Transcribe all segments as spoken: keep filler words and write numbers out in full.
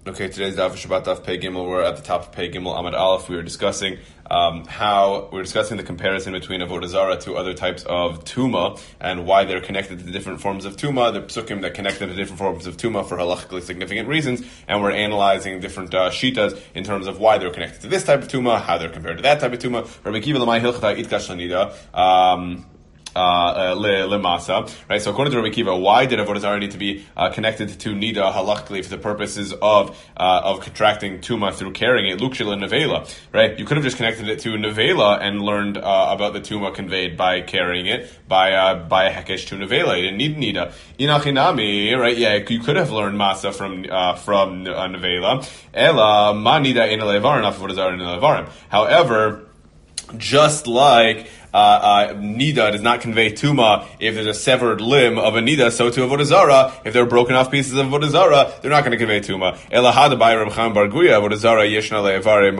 Okay, today's Daf Shabbat Daf Pei Gimel. We're at the top of Pei Gimel Amud Aleph. We were discussing um, how we were discussing the comparison between Avodah Zarah to other types of Tuma and why they're connected to different forms of Tuma. The psukim that connect them to different forms of Tuma for halachically significant reasons, and we're analyzing different uh, shitas in terms of why they're connected to this type of Tuma, how they're compared to that type of Tuma. Rabbi Akiva Lamai Hilchata Itkash Lanida. Um Uh, le, le masa, right? So according to Rabbi Akiva, why did Avodah Zarah need to be uh, connected to nida halachically for the purposes of uh, of contracting tuma through carrying it? Lukshila nevela, right? You could have just connected it to nevela and learned uh, about the tuma conveyed by carrying it by uh, by a hekesh to nevela. You didn't need nida. Inachinami, right? Yeah, you could have learned masa from uh, from uh, nevela. Ela ma nida in levarim, Avodah Zarah in levarim. However, just like Uh, uh, nida does not convey tuma if there's a severed limb of a nida, so to Avodah Zarah, if they're broken off pieces of Avodah Zarah, they're not going to convey tuma. Elahada by Reb Chaim Bar Guya, Avodah Zarah yeshna le'evarim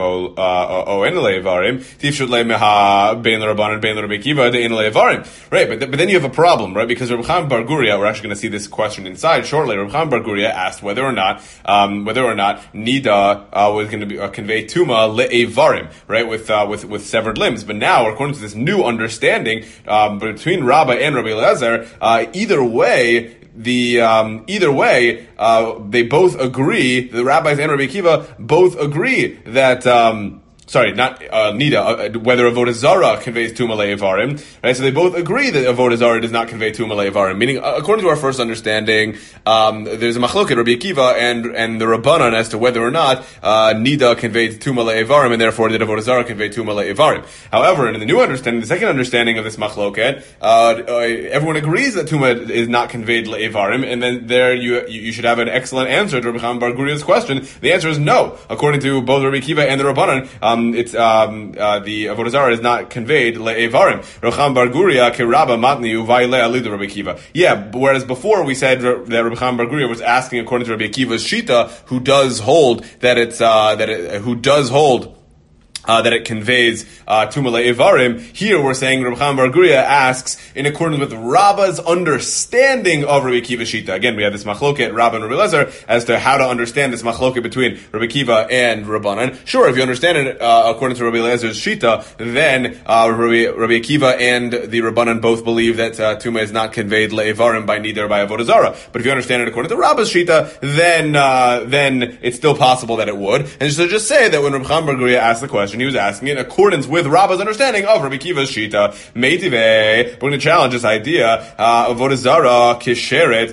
o en le'evarim, tifshut le'meha bein l'Rabbanan bein l'Rabbi Akiva de'en le'evarim. Right, but, th- but then you have a problem, right? Because Reb Chaim Bar Guya, we're actually going to see this question inside shortly. Reb Chaim Bar Guya asked whether or not, um, whether or not nida uh, was going to be, uh, convey tuma le'evarim, right? With, uh, with, with severed limbs. But now, according to this new understanding um, between Rabbah and Rabbi Eliezer, uh, either way, the um, either way, uh, they both agree. The rabbis and Rabbi Akiva both agree that. Um, Sorry, not uh, nida. Uh, whether Avodah Zarah conveys tuma le'evarim, right? So they both agree that Avodah Zarah does not convey tuma le'evarim. Meaning, uh, according to our first understanding, um, there's a machloket Rabbi Akiva and and the Rabbanan as to whether or not uh, nida conveyed tuma le'evarim, and therefore did Avodah Zarah convey tuma le'evarim. However, in the new understanding, the second understanding of this machloket, uh, uh, everyone agrees that tuma is not conveyed le'evarim, and then there you you should have an excellent answer to Rabbi Chaim Bar Guria's question. The answer is no, according to both Rabbi Akiva and the Rabbanan. Um, Um, it's um, uh, the Avodah Zarah is not conveyed le'evarim. Recham Bar Guria kerabba matni uvay le'alid Rabbi Akiva. Yeah, whereas before we said that Rabbi Chaim Bar Guria was asking according to Rabbi Akiva's shita, who does hold that it's uh, that it, who does hold. Uh, that it conveys uh, tuma le'evarim. Here we're saying Rabbi Chaim Bar Guria asks in accordance with Rabbah's understanding of Rabbi Akiva's shita. Again, we have this machloket Rabbah and Rabbi Eliezer as to how to understand this machloket between Rabbi Akiva and Rabbanan. Sure, if you understand it uh, according to Rabbi Eliezer's shita, then uh, Rabbi, Rabbi Akiva and the Rabbanan both believe that uh, tuma is not conveyed le'evarim by nida or by Avodah Zarah. But if you understand it according to Rabbah's shita, then uh, then it's still possible that it would. And so just say that when Rabbi Chaim Bar Guria asked the question, he was asking in accordance with Rabbah's understanding of Rabbi Akiva's shita. Meitive, we're going to challenge this idea. Avodah Zarah kisheret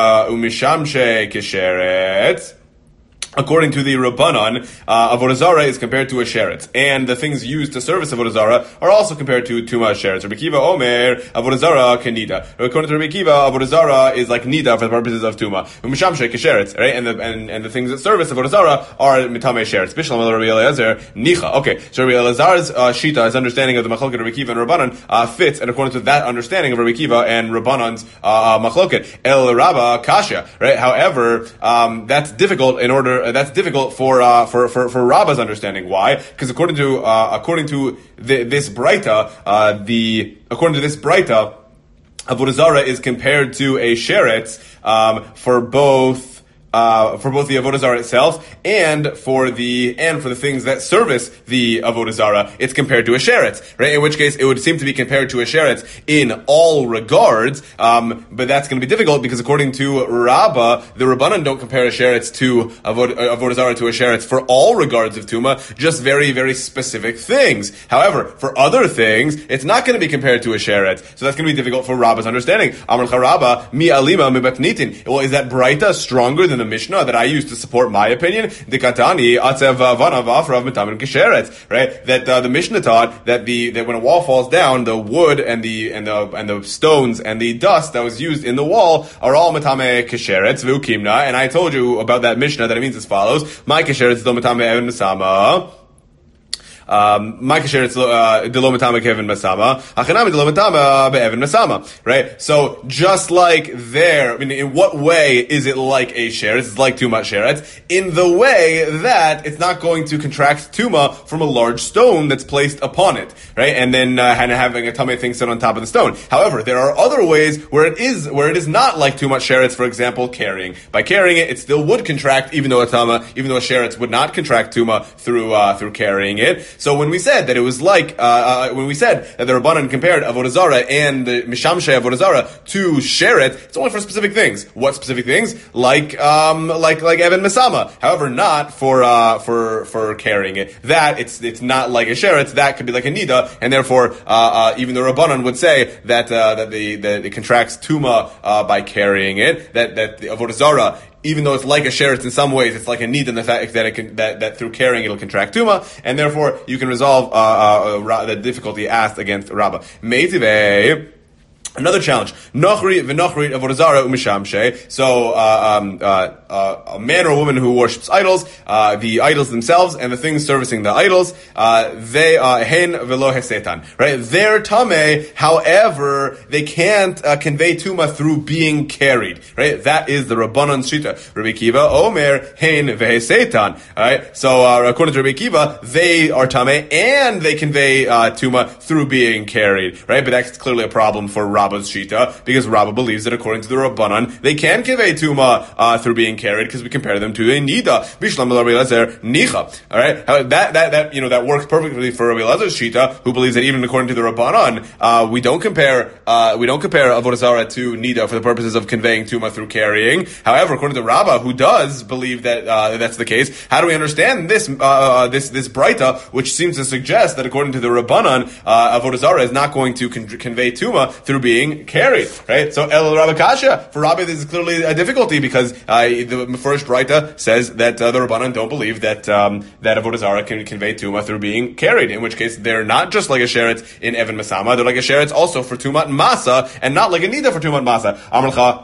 umishamshe kisheret. According to the Rabbanan, uh, Avodah Zarah is compared to a sheretz, and the things used to service Avodah Zarah are also compared to Tuma sheretz. Rabbi Akiva Omer, Avodah Zarah kenida. According to Rabbi Akiva, Avodah Zarah is like nida for the purposes of Tuma. Umishamshe kesheretz, right? And the and, and the things that service Avodah Zarah are mitame sheretz. Bishlam Rabbi Eliezer nicha. Okay, so Rabbi Eliezer's uh, shita, his understanding of the machloket of Rabbi Akiva and Rabbanan, uh, fits, and according to that understanding of Rabbi Akiva and Rabbanan's uh, machloket, El Rabba kasha, right? However, um, that's difficult in order. Uh, that's difficult for uh, for for for Rabbah's understanding. Why? Because according to uh, according to the, this Breita, uh, the according to this Breita, Avodah Zarah is compared to a sheretz um, for both. Uh, for both the Avodah Zarah itself and for the and for the things that service the Avodah Zarah, it's compared to a sheretz, right? In which case, it would seem to be compared to a sheretz in all regards. Um, but that's going to be difficult because according to Rabbah, the Rabbanan don't compare a sheretz to Avodah, uh, Avodah Zarah to a sheretz for all regards of tuma, just very very specific things. However, for other things, it's not going to be compared to a sheretz, so that's going to be difficult for Rabbah's understanding. Amar Rabbah mi alima mi batnitin. Well, is that Breita stronger than the Mishnah that I use to support my opinion? Dikatani atzev vanav afrav mitamin kisheretz, right? That uh, the Mishnah taught that the that when a wall falls down, the wood and the and the and the stones and the dust that was used in the wall are all mitame kisheretz v'ukimna. And I told you about that Mishnah that it means as follows: my kisheretz do mitame even misama. um, right? So just like there, I mean, in what way is it like a sheretz? It's like tuma sheretz in the way that it's not going to contract tuma from a large stone that's placed upon it, right? And then uh, and having a tamei thing set on top of the stone. However, there are other ways where it is where it is not like tuma sheretz. For example, carrying. By carrying it, it still would contract, even though a tama, even though a sheretz would not contract tuma through uh, through carrying it. So when we said that it was like uh, uh, when we said that the Rabbanan compared avodah zara and the mishamshei avodah zara to sheretz, it's only for specific things. What specific things? Like um, like like Evan Mesama. However, not for uh, for for carrying it. That it's it's not like a sheretz. That could be like a nida, and therefore uh, uh, even the Rabbanan would say that uh, that the that it contracts tuma uh, by carrying it. That that the avodah zara, even though it's like a sheretz in some ways, it's like a need in the fact that it can, that, that through carrying it'll contract tuma, and therefore you can resolve uh, uh, the difficulty asked against Rabbah. Meitivei. Another challenge. Nochri v'nochri avodah zara u'mishamshei. So, uh, um, uh, uh, a man or a woman who worships idols, uh, the idols themselves and the things servicing the idols, uh, they, uh, hen velo hesetan. Right? They're tameh, however, they can't, uh, convey tuma through being carried. Right? That is the Rabbanan Shita. Rabbi Kiva, Omer, hen vehesetan. Alright? So, uh, according to Rabbi Kiva, they are tameh and they convey, uh, tuma through being carried. Right? But that's clearly a problem for Rabba's Shita, because Rabbah believes that according to the Rabbanan, they can convey tuma uh, through being carried, because we compare them to a nida. Bishlam Rabbi Elazar nicha. All right, that that that you know that works perfectly for Rabbi Elazar's Shita, who believes that even according to the Rabbanan, uh, we don't compare uh, we don't compare avodah zara to nida for the purposes of conveying tuma through carrying. However, according to Rabbah, who does believe that uh, that's the case, how do we understand this uh, this this braita, which seems to suggest that according to the Rabbanan, uh, avodah zara is not going to con- convey tuma through being being carried, right? So El Rabbi Kasha, for Rabbi this is clearly a difficulty, because uh, the first Braita says that uh, the Rabbanan don't believe that um, that avodah zara can convey tuma through being carried, in which case they're not just like a sheretz in Evan Masama, they're like a sheretz also for tumat masa, and not like a nida for tumat masa. Amrcha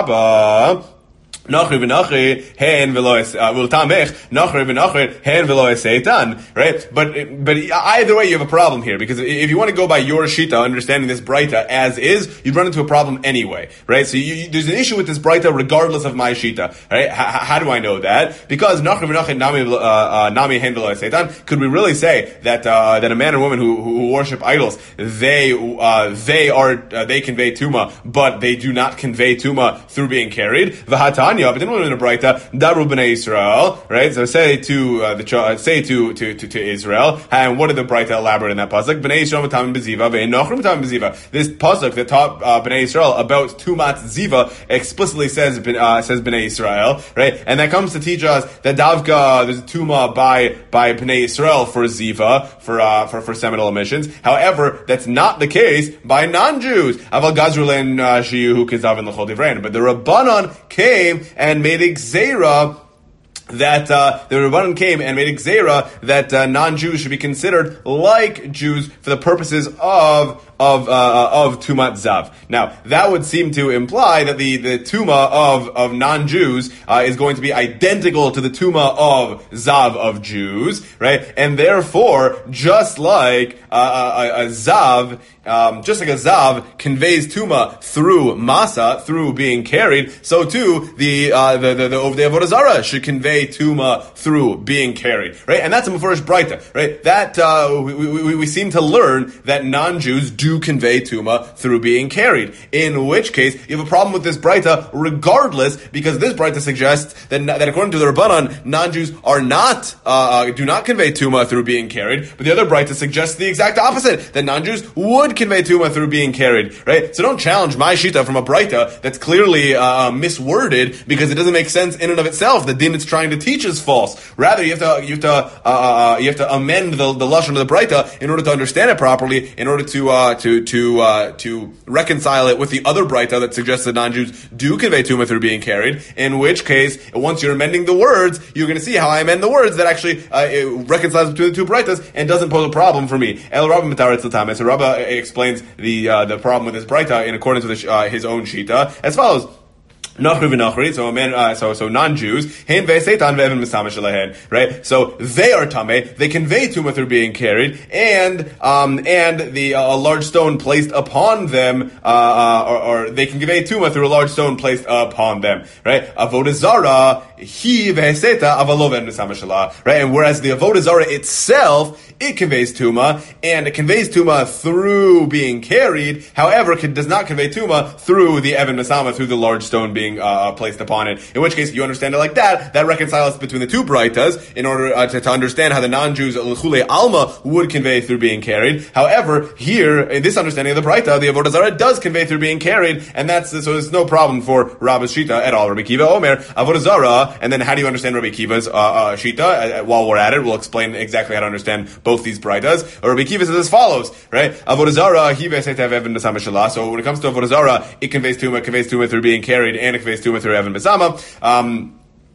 Rabba. Nachri v'nachri hen v'lo will tamech nachri v'nachri hen v'lo seitan, right? But but either way, you have a problem here, because if you want to go by your shita, understanding this braita as is, you'd run into a problem anyway, right? So you, you, there's an issue with this braita regardless of my shita, right? H- how do I know that? Because nachri v'nachri nami uh, uh, nami hen v'lo seitan. Could we really say that uh, that a man and woman who, who worship idols, they uh, they are uh, they convey tuma, but they do not convey tuma through being carried? V'hatanya. But then we're in a braita, daru b'nei Israel, right? So say to uh, the uh, say to, to to to Israel, and what did the braita elaborate in that pasuk? B'nei Israel v'tamim b'ziva ve'enochrim v'tamim b'ziva. This pasuk that taught uh, b'nei Israel about tumat ziva explicitly says uh, says b'nei Israel, right? And that comes to teach us that davka there's a tuma by by b'nei Israel for ziva for uh, for for seminal emissions. However, that's not the case by non-Jews. Aval gazrulen shiyu kizav and l'chol divrein. But the Rabbanan came and made a gzeira that uh, the Rabbanan came and made a gzeira that uh, non-Jews should be considered like Jews for the purposes of of uh, of tumat zav. Now that would seem to imply that the the tuma of of non-Jews uh, is going to be identical to the tuma of zav of Jews, right? And therefore, just like uh, a, a zav, um, just like a zav conveys tuma through masa, through being carried, so too the uh, the the, the, the avodah zara should convey tuma through being carried, right? And that's a mefurish braita, right? That uh, we, we we seem to learn that non-Jews do convey tuma through being carried. In which case, you have a problem with this braita, regardless, because this braita suggests that, that according to the Rabbanan, non-Jews are not uh, do not convey tuma through being carried. But the other braita suggests the exact opposite, that non-Jews would convey tuma through being carried. Right? So don't challenge my shita from a braita that's clearly uh, misworded, because it doesn't make sense in and of itself. The din it's trying to teach is false. Rather, you have to you have to uh, uh, you have to amend the, the lashon of the braita in order to understand it properly, in order to uh, to to uh, to reconcile it with the other braita that suggests that non-Jews do convey tuma through being carried. In which case, once you're amending the words, you're going to see how I amend the words that actually uh, it reconciles between the two braitas and doesn't pose a problem for me. El Rabba Mitaretz L'Tameh. So Rabba explains the uh, the problem with this braita in accordance with uh, his own shita as follows. So a man, uh, so so non-Jews, right? So they are tameh. They convey tumah through being carried, and um and the uh, a large stone placed upon them, uh, uh or, or they can convey tumah through a large stone placed upon them, right? Avodah zara he v'heseta avalo ve'en mesama shelah, right? And whereas the avodah zara itself, it conveys tumah, and it conveys tumah through being carried. However, it does not convey tumah through the Evan Masama, through the large stone being uh, placed upon it. In which case, you understand it like that. That reconciles between the two braitas in order uh, to, to understand how the non-Jews l'chule alma would convey through being carried. However, here in this understanding of the braita, the avodah zarah does convey through being carried, and that's so there's no problem for Rabbi's shita at all. Rabbi Kiva Omer avodah zarah, and then how do you understand Rabbi Kiva's uh, uh, shita? Uh, while we're at it, we'll explain exactly how to understand both these braitas. Or Rabbi Kiva says as follows, right? Avodah zarah he v'eseta Evan Masama shelah. So when it comes to avodah zarah, it conveys tumah, conveys tumah through being carried, and it conveys tumah through Evan Masama. Um,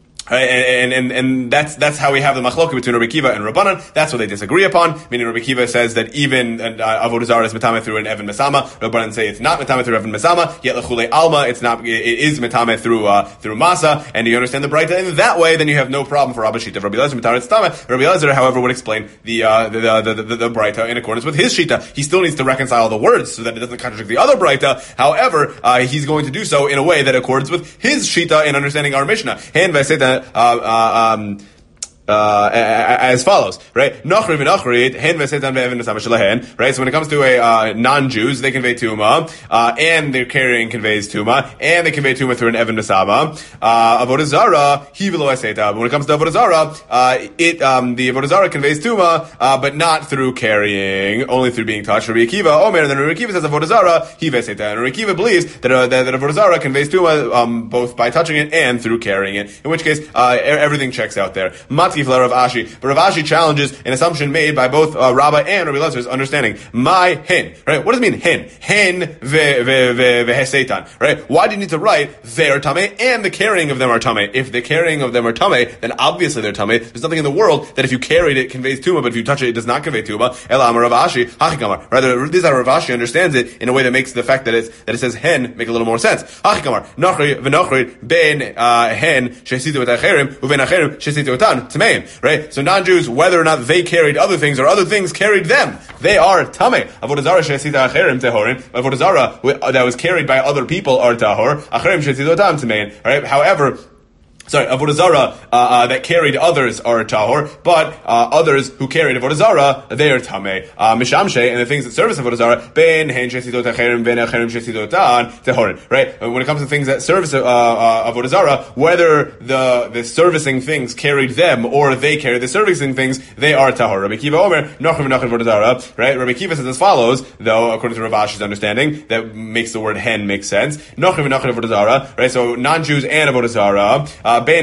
And, and, and that's, that's how we have the machloka between Rabbi Kiva and Rabbanan. That's what they disagree upon. Meaning Rabbi Kiva says that even, uh, avodah zarah is metame through an Evan Mesama. Rabbanan say it's not metame through Evan Mesama. Yet l'chulei alma, it's not, it is metame through, uh, through Masa. And you understand the Braita in that way, then you have no problem for Rabbi Shita. Rabbi Elazar metare it's tame. Rabbi Elazar, however, would explain the, uh, the, the, the, the, the Braita in accordance with his Shita. He still needs to reconcile the words so that it doesn't contradict the other Braita. However, uh, he's going to do so in a way that accords with his Shita in understanding our Mishnah. Hen v'eseta, uh, uh, Um, uh, as follows, right? Nachri v'nachrit, hen v'setan ve'evan v'sama shelahen, right? So when it comes to a, uh, non-Jews, they convey tumah, uh, and their carrying conveys tumah, and they convey tumah through an evan v'sama. Uh, avodah zara, he v'lo eseta. But when it comes to avodah zara, uh, it, um, the avodah zara conveys tumah, uh, but not through carrying, only through being touched. Rabbi Akiva, Omer, and then Rabbi Akiva says avodah zara, he v'eseta. And Rabbi Akiva believes that, uh, that, that avodah zara conveys tumah, um, both by touching it and through carrying it. In which case, uh, everything checks out there. Rav Ashi, but Rav Ashi challenges an assumption made by both uh, Rabbah and Rabbi Elazar's understanding. My hen, right? What does it mean hen? Hen ve ve ve vehesetan, right? Why do you need to write they are tameh and the carrying of them are tameh? If the carrying of them are tameh, then obviously they're tameh. There's nothing in the world that if you carried it conveys tumah, but if you touch it, it does not convey tumah. Ela amar Rav Ashi hachikamar. Rather, this is how Rav Ashi understands it in a way that makes the fact that it that it says hen make a little more sense. Hachikamar nachri v'nachri ben hen shesitu et acherim uven acherim shesitu etan tameim. Right? So non-Jews, whether or not they carried other things or other things carried them, they are tameh. Avodah zara she'asita acherim tehorim. Avodah zara that was carried by other people are tahor. Acherim she'asita otam tamein. Right? However, Sorry, avodah zara uh, uh, that carried others are tahor, but uh, others who carried avodah zara they are tameh. Uh, Mishamshe and the things that service avodah zara ben hen shesitot acherim ben acherim shesitotan tehorin. Right? When it comes to things that service uh, uh, avodah zara, whether the the servicing things carried them or they carried the servicing things, they are tahor. Rabbi Kiva Omer nachrim nachrim avodah zara. Right? Rabbi Kiva says as follows, though according to Rav Ashi's understanding, that makes the word hen make sense. Nachrim nachrim avodah zara. Right? So non-Jews and avodah zara. Uh, whether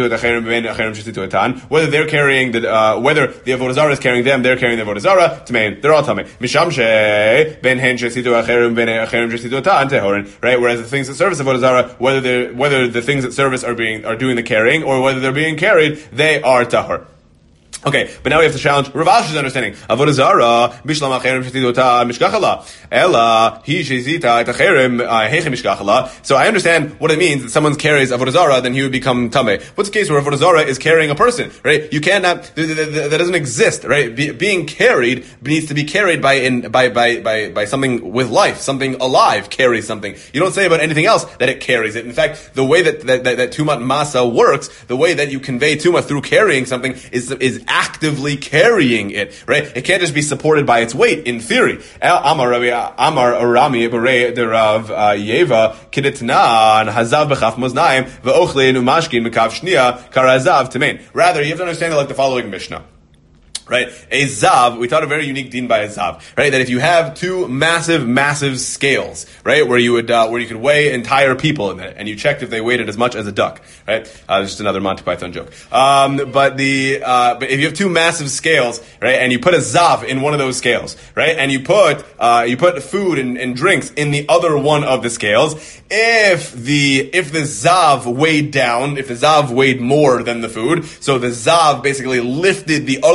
they're carrying the, uh, whether the avodah zara is carrying them, they're carrying the avodah zara. Tamein, they're all tamei. Mishamshe ben hen shesitu acherim ben acherim shesitu etan tehorin. Right, whereas the things that service avodah zara, whether they whether the things that service are being are doing the carrying or whether they're being carried, they are tahor. Okay, but now we have to challenge Rav Ashi's understanding. Avodah zara bishlam acherim shetidota mishkachala ella hi shezita et acherim heichem mishkachala. So I understand what it means that someone carries avodah zara, then he would become tameh. What's the case where avodah zara is carrying a person? Right? You cannot. That doesn't exist. Right? Be, being carried needs to be carried by in by by by by something with life, something alive carries something. You don't say about anything else that it carries it. In fact, the way that that, that, that tumat masa works, the way that you convey tuma through carrying something is is actively carrying it, right? It can't just be supported by its weight, in theory. Amar Amar Arami Berei the Rav Yeva Kidetnan Hazav Bechaf Moznaim Ve'ochlin Umashkin Mekav Shnia Karazav Tamein. Rather, you have to understand it like the following Mishnah. Right? A zav, we taught a very unique din by a zav, right? That if you have two massive, massive scales, right? Where you would, uh, where you could weigh entire people in it, and you checked if they weighed it as much as a duck, right? Uh, just another Monty Python joke. Um, but the, uh, but if you have two massive scales, right? And you put a zav in one of those scales, right? And you put, uh, you put food and, and drinks in the other one of the scales, if the, if the zav weighed down, if the zav weighed more than the food, so the zav basically lifted the other food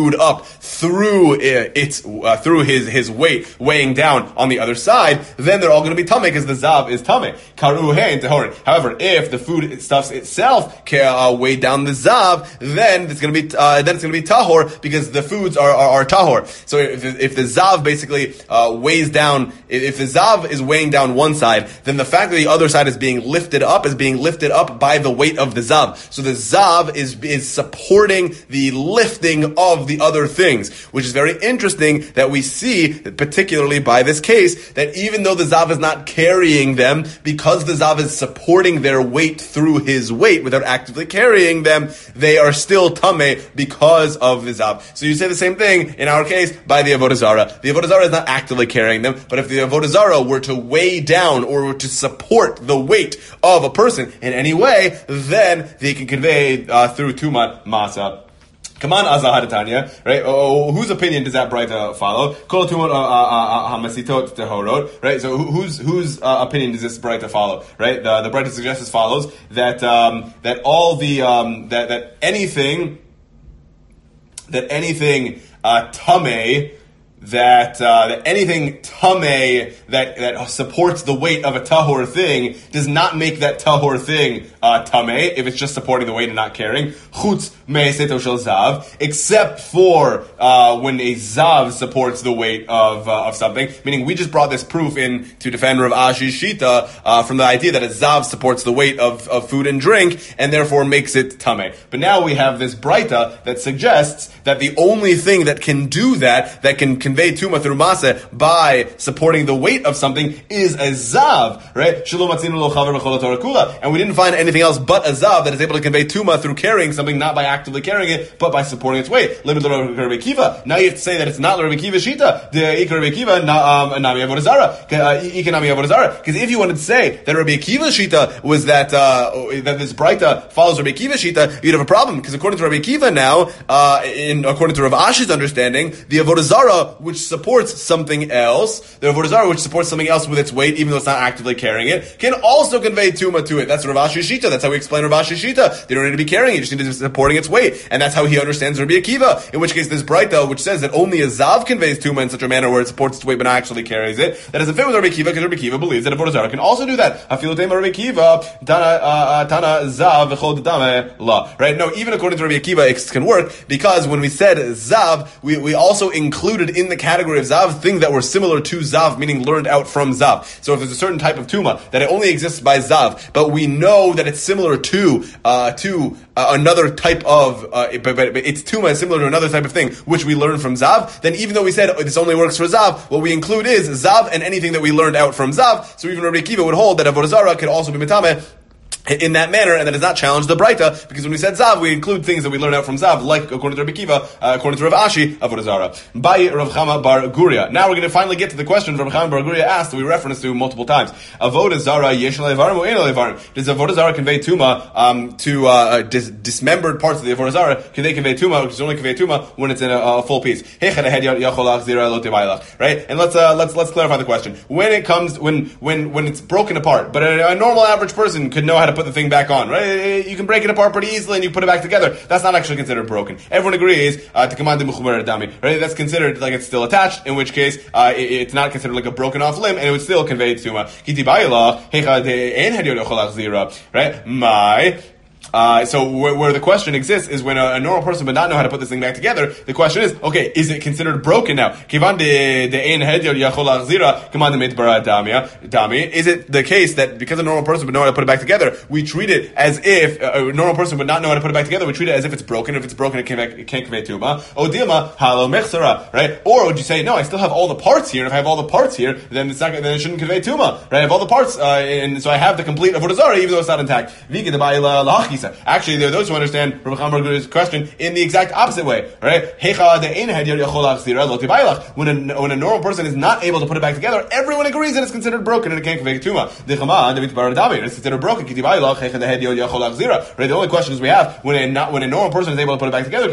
food up through uh, its uh, through his his weight weighing down on the other side, then they're all going to be tameh because the zav is tameh. Karu hein tehorin. However, if the food stuff itself can uh, weigh down the zav, then it's going to be uh, then it's going to be tahor because the foods are are, are tahor. So if if the zav basically uh, weighs down, if the zav is weighing down one side, then the fact that the other side is being lifted up is being lifted up by the weight of the zav. So the zav is is supporting the lifting of the other things, which is very interesting that we see, particularly by this case, that even though the zav is not carrying them, because the zav is supporting their weight through his weight without actively carrying them, they are still tameh because of the zav. So you say the same thing in our case by the avodah zarah. The avodah zarah is not actively carrying them, but if the avodah zarah were to weigh down or were to support the weight of a person in any way, then they can convey uh, through tumat masa. Come on, Azahadatanya, right? Oh, whose opinion does that Braita follow? Kol tumot hamasitot tehorot, right? So whose whose uh, opinion does this Braita follow? Right? The the Braita suggests as follows that um, that all the um, that that anything that anything uh, tameh. That, uh, that anything tameh that, that supports the weight of a tahor thing does not make that tahor thing uh, tameh if it's just supporting the weight and not carrying. Chutz me'eseto shel zav, except for uh, when a zav supports the weight of uh, of something. Meaning, we just brought this proof in to defend Rav Ashi's shita uh, from the idea that a zav supports the weight of, of food and drink and therefore makes it tameh. But now we have this braita that suggests that the only thing that can do that, that can convey tuma through maseh by supporting the weight of something, is a zav, right? And we didn't find anything else but a zav that is able to convey tuma through carrying something, not by actively carrying it, but by supporting its weight. Now you have to say that it's not Rabbi Kiva shita, the Rabbi Kiva nami avodah zarah. Because if you wanted to say that Rabbi Kiva shita was that uh, that this braita follows Rabbi Kiva shita, you'd have a problem. Because according to Rabbi Kiva now, uh, in according to Rav Ashi's understanding, the avodah zarah which supports something else, the avodah zarah which supports something else with its weight, even though it's not actively carrying it, can also convey tuma to it. That's Rav Ashi's shita. That's how we explain Rav Ashi's shita. They don't need to be carrying it; you just need to be supporting its weight, and that's how he understands Rabbi Akiva. In which case, this braita, which says that only a zav conveys tuma in such a manner where it supports its weight but not actually carries it, that doesn't fit with Rabbi Akiva because Rabbi Akiva believes that avodah zarah can also do that. Afilu tema Rabbi Akiva tana tana zav v'chol dame la. Right? No, even according to Rabbi Akiva, it can work because when we said zav, we we also included in the category of zav things that were similar to zav, meaning learned out from zav. So if there's a certain type of tuma that it only exists by zav, but we know that it's similar to uh, to uh, another type of, uh, but, but, but its tuma is similar to another type of thing which we learned from zav, then even though we said oh, this only works for zav, what we include is zav and anything that we learned out from zav. So even Rabbi Akiva would hold that avodah zarah could also be metameh in that manner, and that does not challenge the braita, because when we said zav, we include things that we learn out from zav, like according to Rabbi Akiva, uh, according to Rav Ashi, avodah zarah. By Rav Chama bar Guria. Now we're going to finally get to the question Rav Chama bar Guria asked, that we referenced to multiple times. Avodah zarah yesh levarim or ein levarim? Does avodah zarah convey tuma um, to uh, dis- dismembered parts of the avodah zarah? Can they convey tuma? Which is only convey tuma when it's in a, a full piece. Right? And let's uh, let's let's clarify the question. When it comes when when when it's broken apart, but a, a normal average person could know how to put the thing back on, right? You can break it apart pretty easily and you put it back together. That's not actually considered broken. Everyone agrees uh, to command the mukhbar dami, right? That's considered like it's still attached, in which case uh, it, it's not considered like a broken off limb, and it would still convey tuma. Right? My Uh, so where, where the question exists is when a, a normal person would not know how to put this thing back together. The question is, okay, is it considered broken now? Is it the case that because a normal person would know how to put it back together, we treat it as if uh, a normal person would not know how to put it back together? We treat it as if it's broken. If it's broken, it can't, it can't convey tuma. Odilma halo mechsara, right? Or would you say, no, I still have all the parts here, and if I have all the parts here, then it's not, then it shouldn't convey tuma, right? I have all the parts, uh, and so I have the complete avodah zarah, even though it's not intact. Actually, there are those who understand Rabbi Chama bar Guria's question in the exact opposite way, right? When a, when a normal person is not able to put it back together, everyone agrees that it's considered broken and it can't convey tuma. It's considered broken. Right? The only question is we have when a not, when a normal person is able to put it back together.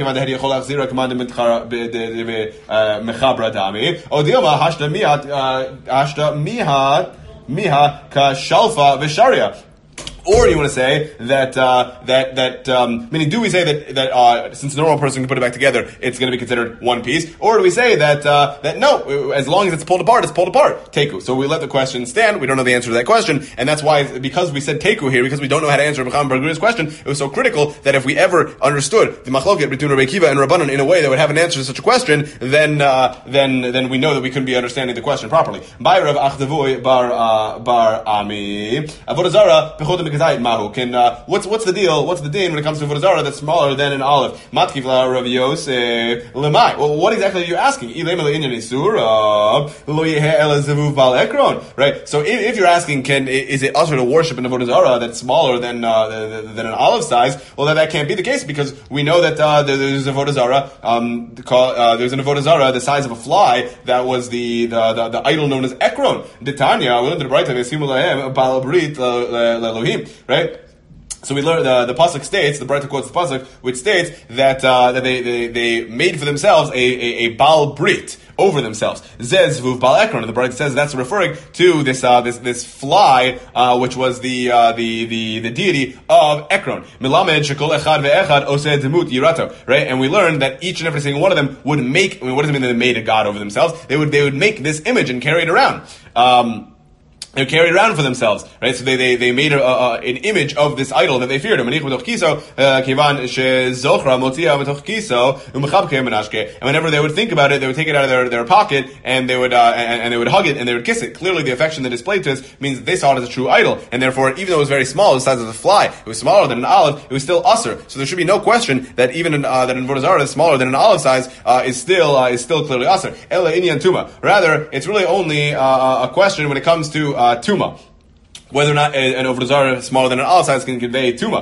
Miha ka shalfa v'sharia. Or do you want to say that uh, that that um, meaning do we say that that uh, since a normal person can put it back together, it's going to be considered one piece? Or do we say that uh, that no, as long as it's pulled apart, it's pulled apart? Teku. So we let the question stand. We don't know the answer to that question, and that's why because we said teku here, because we don't know how to answer Becham Bar Geira's question, it was so critical that if we ever understood the machloket between Rabbi Akiva and Rabbanan in a way that would have an answer to such a question, then uh, then then we know that we couldn't be understanding the question properly. By Rav Achdavoy bar uh, bar Ami Avodah Zarah Pechodim Mikazayit Mahu. Can uh, what's what's the deal? What's the din when it comes to Avodah Zarah that's smaller than an olive? Matkiv la Rav Yosef Lemai. Well, what exactly are you asking? Right. So if, if you're asking, can is it usher to worship an Avodah Zarah that's smaller than uh, than an olive size? Well, that, that can't be the case because we know that uh, there's Avodah Zarah. Um, uh, there's an Avodah Zarah the size of a fly that was the the, the, the idol known as Ekron. Ditanya, we learned the Brayta Vesimu Lahem Baal Brit Elohim. Right. So we learn the the pasuk states, the Brayta quotes the pasuk, which states that uh, that they, they they made for themselves a a, a Baal Brit over themselves. Zez vuv Baal Ekron, and the Brayta says that's referring to this uh, this this fly, uh, which was the uh, the the the deity of Ekron. Milamed shekol echad ve'echad oseh demut yirato. Right, and we learned that each and every single one of them would make. I mean, what does it mean that they made a god over themselves? They would they would make this image and carry it around. Um, They carried it around for themselves, right? So they they, they made a, a, an image of this idol that they feared. And whenever they would think about it, they would take it out of their, their pocket and they would uh, and, and they would hug it and they would kiss it. Clearly, the affection they displayed to us means that they saw it as a true idol, and therefore, even though it was very small, the size of the fly, it was smaller than an olive. It was still usher. So there should be no question that even an, uh, that an Avodah Zarah is smaller than an olive size uh, is still uh, is still clearly usher. Ela inyan tuma. Rather, it's really only uh, a question when it comes to uh, Uh, tuma. Whether or not an Avodah Zarah smaller than an olive size can convey tuma.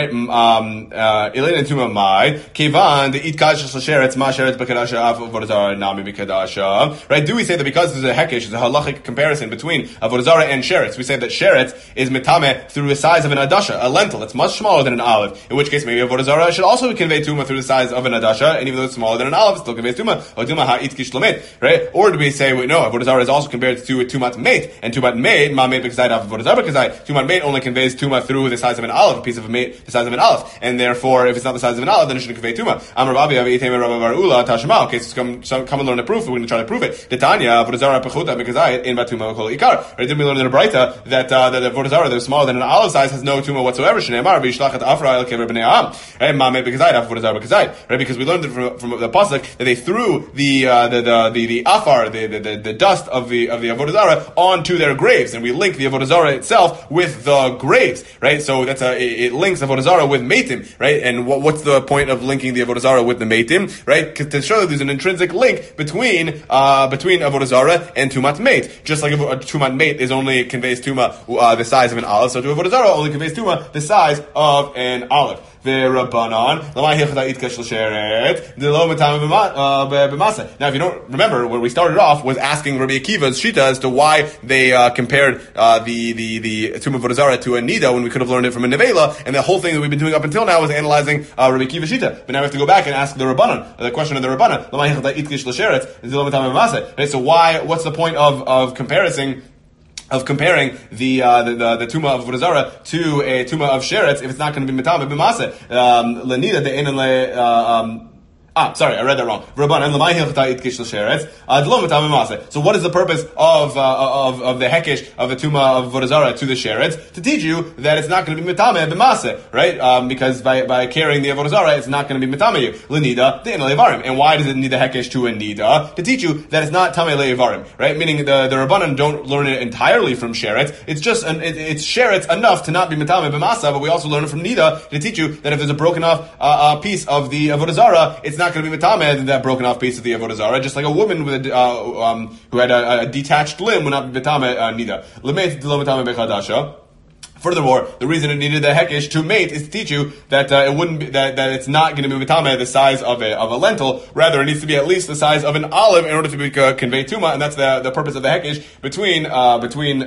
Elena tuma mai kevan the eat kasher sheretz ma sheretz bekadasha av Avodah Zarah nami bekadasha. Right? Do we say that because there's a hekesh, there's a halachic comparison between Avodah Zarah and sheretz? We say that sheretz is mitame through the size of an adasha, a lentil. It's much smaller than an olive. In which case, maybe Avodah Zarah should also convey tuma through the size of an adasha, and even though it's smaller than an olive, it still conveys tuma. Or tuma ha it kishlamet. Right? Or do we say, wait, no, Avodah Zarah is also compared to a tumat mate, and tumat mate ma mate bekazayit av Avodah Zarah. Tumat mate only conveys tuma through the size of an olive, a piece of a mate, the size of an olive, and therefore, if it's not the size of an olive, then it shouldn't convey tuma. Amar Rabbi Avitei Rabbi Barula Tashma. Okay, so come, so come and learn the proof. We're going to try to prove it. Titania Avodah Zarah pechuta bekazayit in batuma kol ikar. Right? Didn't we learn in the Brayta that uh, that Avodah Zarah that is smaller than an olive size has no tuma whatsoever? Shneimar v'yishlachet afra el kever b'nei am. Right? Ma mate bekazayit af Avodah Zarah bekazayit. Right? Because we learned it from, from the pasuk that they threw the uh, the, the the the afar, the, the the the dust of the of the Avodah Zarah onto their graves, and we link the Avodah Zarah itself with the graves, right? So that's a it links Avodah Zarah with Meitim, right? And what, what's the point of linking the Avodah Zarah with the Meitim, right? Because to show that there's an intrinsic link between uh, between Avodah Zarah and Tumat Mate. Just like a, a Tumat Mate is only conveys Tuma uh, the size of an olive, so to Avodah Zarah only conveys Tuma the size of an olive. Now, if you don't remember, where we started off was asking Rabbi Akiva's shita as to why they uh, compared uh, the the the Tumah Avodah Zarah to a nida when we could have learned it from a nevela, and the whole thing that we've been doing up until now was analyzing uh, Rabbi Akiva's shita. But now we have to go back and ask the Rabbanan, the question of the Rabbanan. Right, so why? What's the point of of comparing? Of comparing the uh, the the, the tuma of Avodah Zarah to a tuma of sheretz if it's not going to be mitame b'maseh lenida de enan le um. Ah, sorry, I read that wrong. So what is the purpose of uh, of of the hekesh of the tuma of Avodah Zarah to the sheretz? To teach you that it's not going to be mitame b'maseh, right? Um, because by by carrying the Avodah Zarah, it's not going to be mitame you. Lenida de'en le'evarim. And why does it need the hekesh to a nida? To teach you that it's not tame le'evarim, right? Meaning the the Rabbanan don't learn it entirely from sheretz. It's just an, it, it's sheretz enough to not be mitame b'maseh, but we also learn it from nida to teach you that if there's a broken off uh, uh, piece of the Avodah Zarah, it's not going to be mitame that broken off piece of the Avodah Zarah, just like a woman with a, uh, um, who had a, a detached limb would not be mitame uh, nida. Lemet lo mitame bechadasha. Furthermore, the reason it needed the hekesh to mate is to teach you that uh, it wouldn't be, that, that it's not going to be mitame the size of a of a lentil. Rather, it needs to be at least the size of an olive in order to be, uh, convey tuma, and that's the the purpose of the hekesh between uh, between.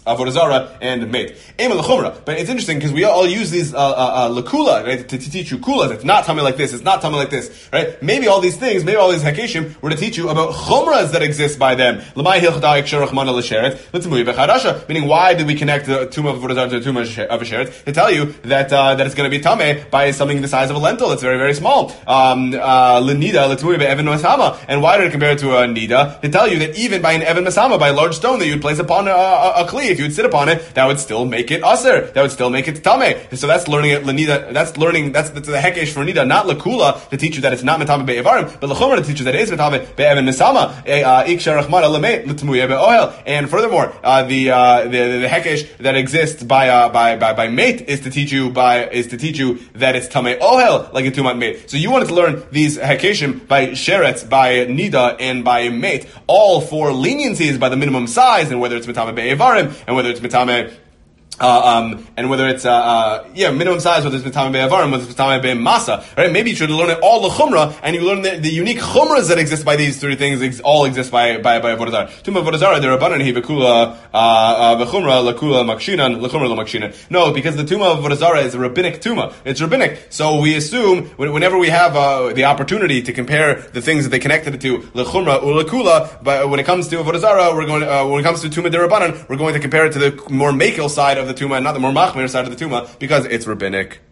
Avodah Zarah and mate. Ema l'chumra. But it's interesting because we all use these uh, uh, uh, l'kula, right, to, to teach you kulas. It's not tummy like this. It's not tummy like this, right? Maybe all these things, maybe all these hakeshim, were to teach you about chumras that exist by them. L'may hilchadai ksher rachmana l'sheret l'tzmui bechadasha. Meaning, why did we connect the tomb of Avodah Zarah to the tomb of a sheret? To tell you that uh, that it's going to be tameh by something the size of a lentil. It's very very small. Um, uh, l'nida l'tzmui be'evan masama. And why did it compare it to a nida? To tell you that even by an evan masama, by a large stone that you would place upon a, a, a kli, if you would sit upon it, that would still make it aser. That would still make it tameh. So that's learning it l'nida. That's learning. That's, that's the hekesh for nida, not l'kula, to teach you that it's not metameh be'evarim, but l'chomer to teach you that it is metameh be'evan masama. Iksha rachmana l'meit l'tmuye be'ohel. And furthermore, uh, the, uh, the the the hekesh that exists by uh, by by by mate is to teach you by is to teach you that it's tameh ohel, like a tumat mate. So you wanted to learn these hekeshim by sheretz, by nida, and by mate, all for leniencies by the minimum size, and whether it's metameh be'evarim and whether it's metameh Uh, um, and whether it's, uh, uh, yeah, minimum size, whether it's Mitameh Be'avarim, whether it's Mitameh Be'masa, right? Maybe you should learn it all the Chumrah, and you learn the, the unique Chumras that exist by these three things, ex- all exist by, by, by Avodah Zarah. Tum Avodah Zarah, they're abundant, he V'kula, uh, V'chumra, L'kula, Makshinan, L'chumra, L'makshinan. No, because the Tumah of Avodah Zarah is a rabbinic Tumah. It's rabbinic. So we assume, whenever we have, uh, the opportunity to compare the things that they connected it to, L'chumra or L'kula, but when it comes to Avodah Zarah, we're going, uh, when it comes to Tumah D'Rabbanan, we're going to compare it to the more Mekel side of the Tumah, not the more Machmir side of the Tumah, because it's rabbinic.